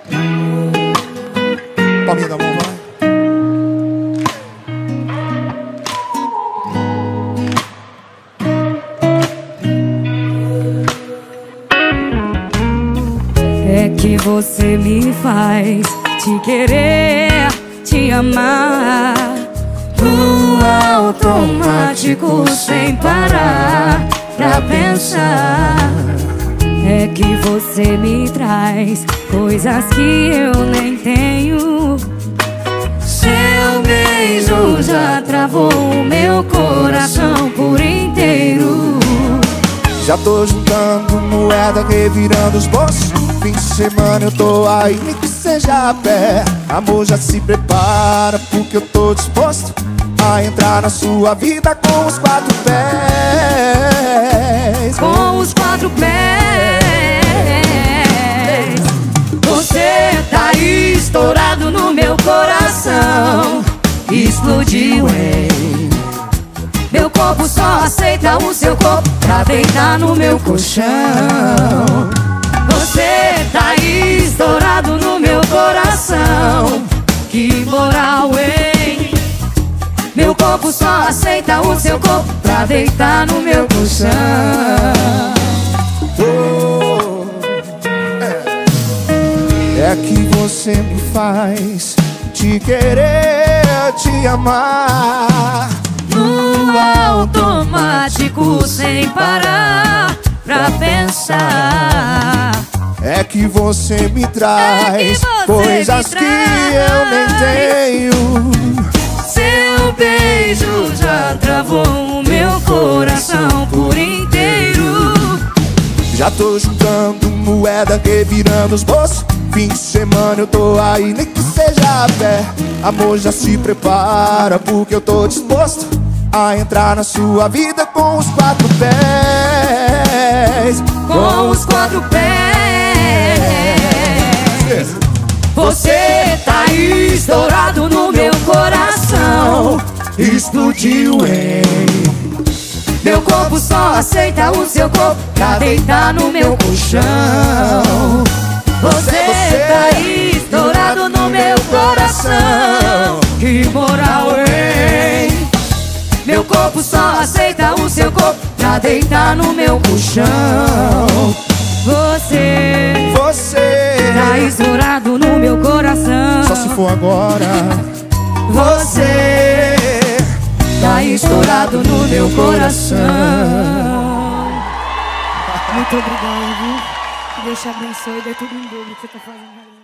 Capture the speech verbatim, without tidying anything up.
Palminha da mão, vai. É que você me faz te querer, te amar no automático, sem parar pra pensar. É que você me traz coisas que eu nem tenho. Seu beijo já travou o meu coração por inteiro. Já tô juntando moeda, revirando os bolsos. Fim de semana eu tô aí, nem que seja a pé. Amor, já se prepara, porque eu tô disposto a entrar na sua vida com os quatro pés. Com os quatro pés. Você tá aí estourado no meu coração. Explodiu, hein? Meu corpo só aceita o seu corpo pra deitar no meu colchão. Você tá aí estourado no meu coração. Que moral, hein? Meu corpo só aceita o seu corpo pra deitar no meu colchão. Oh, é. É que você me faz te querer, te amar no automático, sem parar pra pensar. É que você me traz é você coisas me que eu nem tenho. Seu beijo já travou o meu coração por inteiro. Já tô juntando moeda, revirando os bolsos. Fim de semana eu tô aí, nem que seja a pé. Amor, já se prepara, porque eu tô disposto a entrar na sua vida com os quatro pés. Com os quatro pés. Você tá aí estourado no meu coração. Explodiu, hein? Meu corpo só aceita o seu corpo pra deitar no meu colchão. Você, você tá aí estourado no meu coração. Que moral, hein? Meu corpo só aceita o seu corpo pra deitar no meu colchão. Você, você tá estourado no meu coração. Só se for agora. Você tá estourado no meu coração. Muito obrigado, viu? Que Deus te abençoe e dê tudo em dobro que você tá fazendo.